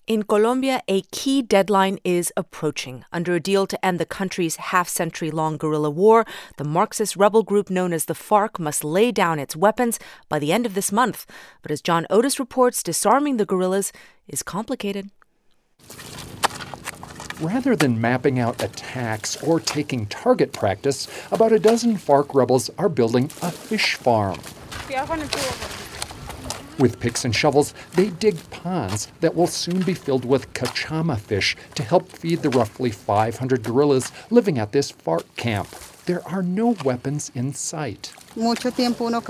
In Colombia, a key deadline is approaching. Under a deal to end the country's half-century-long guerrilla war, the Marxist rebel group known as the FARC must lay down its weapons by the end of this month. But as John Otis reports, disarming the guerrillas is complicated. Rather than mapping out attacks or taking target practice, about a dozen FARC rebels are building a fish farm. With picks and shovels, they dig ponds that will soon be filled with cachama fish to help feed the roughly 500 guerrillas living at this FARC camp. There are no weapons in sight. 10-year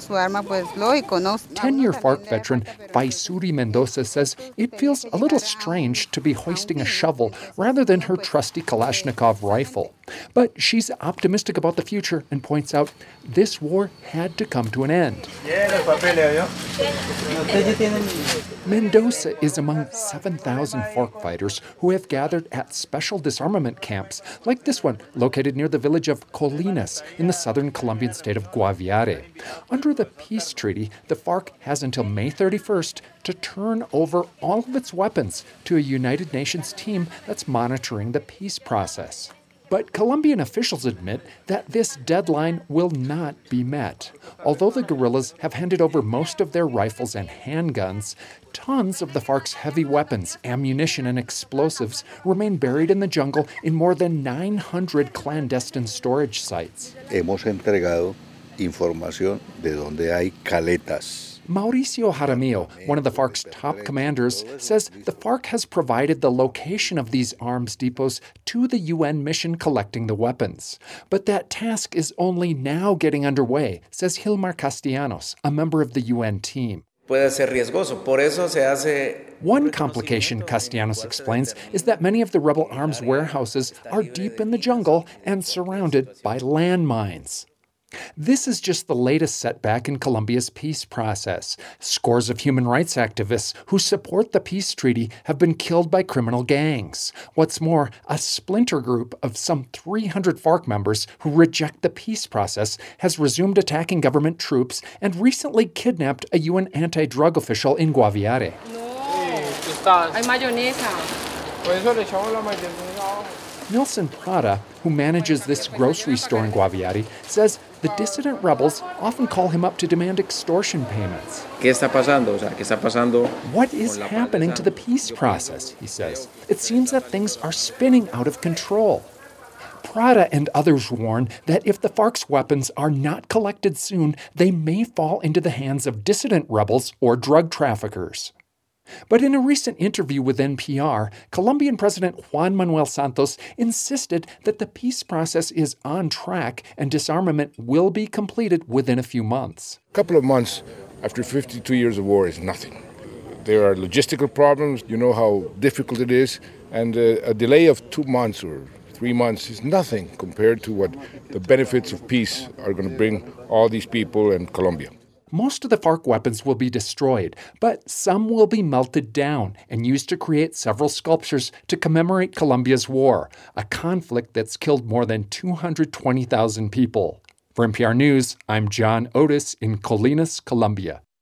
FARC veteran Faisuri Mendoza says it feels a little strange to be hoisting a shovel rather than her trusty Kalashnikov rifle. But she's optimistic about the future and points out this war had to come to an end. Mendoza is among 7,000 FARC fighters who have gathered at special disarmament camps, like this one located near the village of Colinas in the southern Colombian state of Guaviare. Under the peace treaty, the FARC has until May 31st to turn over all of its weapons to a United Nations team that's monitoring the peace process. But Colombian officials admit that this deadline will not be met. Although the guerrillas have handed over most of their rifles and handguns, tons of the FARC's heavy weapons, ammunition, and explosives remain buried in the jungle in more than 900 clandestine storage sites. Hemos entregado información de donde hay caletas. Mauricio Jaramillo, one of the FARC's top commanders, says the FARC has provided the location of these arms depots to the UN mission collecting the weapons. But that task is only now getting underway, says Hilmar Castellanos, a member of the UN team. One complication, Castellanos explains, is that many of the rebel arms warehouses are deep in the jungle and surrounded by landmines. This is just the latest setback in Colombia's peace process. Scores of human rights activists who support the peace treaty have been killed by criminal gangs. What's more, a splinter group of some 300 FARC members who reject the peace process has resumed attacking government troops and recently kidnapped a UN anti-drug official in Guaviare. Nilson Prada, who manages this grocery store in Guaviare, says the dissident rebels often call him up to demand extortion payments. What is happening to the peace process, he says. It seems that things are spinning out of control. Prada and others warn that if the FARC's weapons are not collected soon, they may fall into the hands of dissident rebels or drug traffickers. But in a recent interview with NPR, Colombian President Juan Manuel Santos insisted that the peace process is on track and disarmament will be completed within a few months. A couple of months after 52 years of war is nothing. There are logistical problems, you know how difficult it is, and a delay of 2 months or 3 months is nothing compared to what the benefits of peace are going to bring all these people in Colombia. Most of the FARC weapons will be destroyed, but some will be melted down and used to create several sculptures to commemorate Colombia's war, a conflict that's killed more than 220,000 people. For NPR News, I'm John Otis in Colinas, Colombia.